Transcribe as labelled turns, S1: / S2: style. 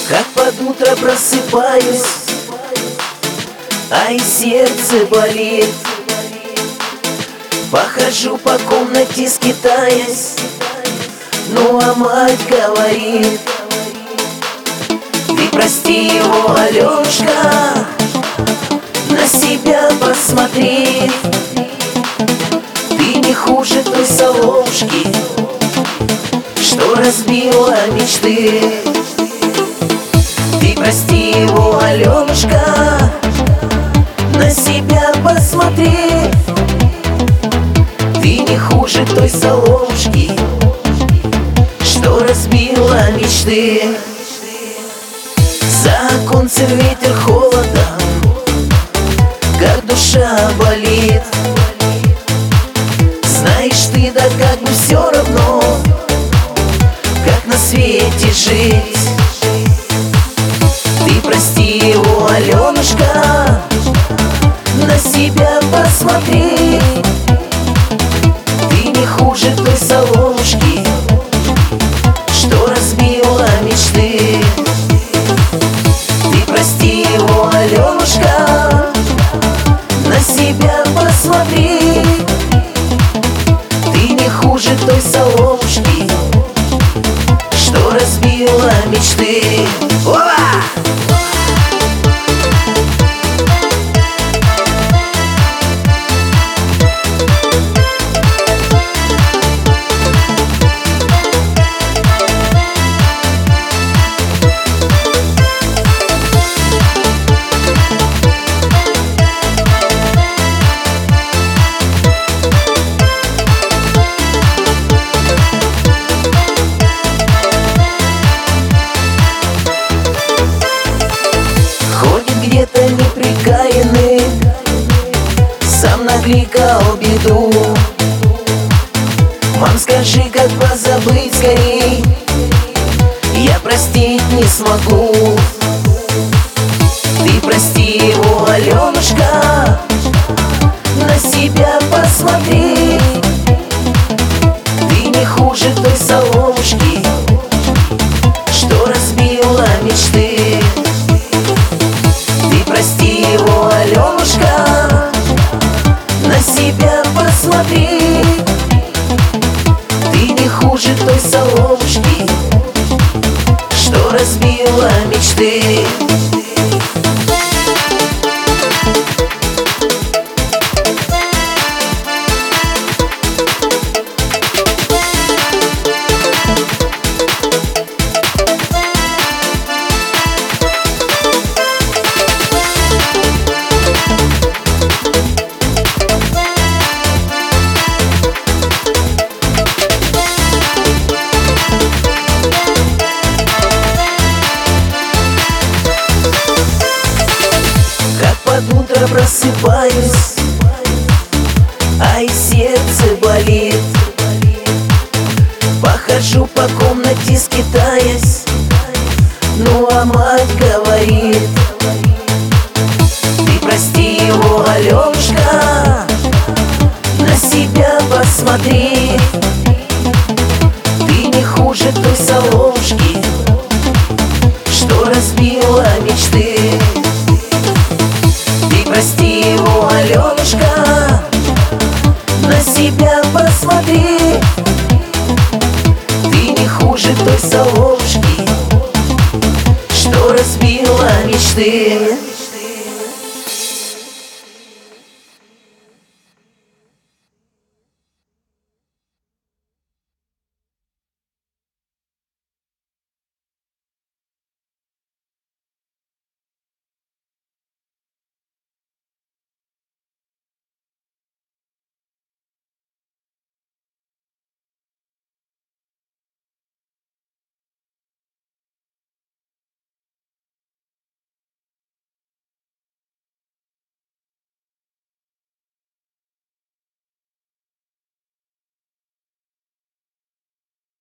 S1: Как под утро просыпаюсь, а и сердце болит. Похожу по комнате, скитаясь, ну а мать говорит: ты прости его, Алёшка, на себя посмотри. Ты не хуже той соловушки, что разбила мечты. Ты прости его, Алёшка, на себя посмотри. Ты не хуже той соловушки, что разбила мечты. За оконцем ветер холодом, как душа болит. Знаешь ты, да как бы все равно, как на свете жить. Ты прости его, Алёнушка, на себя посмотри. Ты не хуже той соловушки, что разбила мечты. Ты прости его, Алёнушка, на себя посмотри. Ты не хуже той соловушки, что разбила мечты. Опа! Где-то неприкаянный, сам накликал беду. Мам, скажи, как позабыть скорей, я простить не смогу. Ты прости его, Алёнушка, на себя посмотри. Ты не хуже той соловушки, что разбила мечты. Прости его, Алёнушка, на себя посмотри. Ты не хуже той соловушки, что разбила мечты. Под утро просыпаюсь, а и сердце болит. Похожу по комнате, скитаясь, ну а мать говорит: ты прости его, Алёнушка, на себя посмотри. Ты не хуже той соловушки, что разбила мечты. Прости его, Алёнушка, на себя посмотри. Ты не хуже той соловушки, что разбила мечты.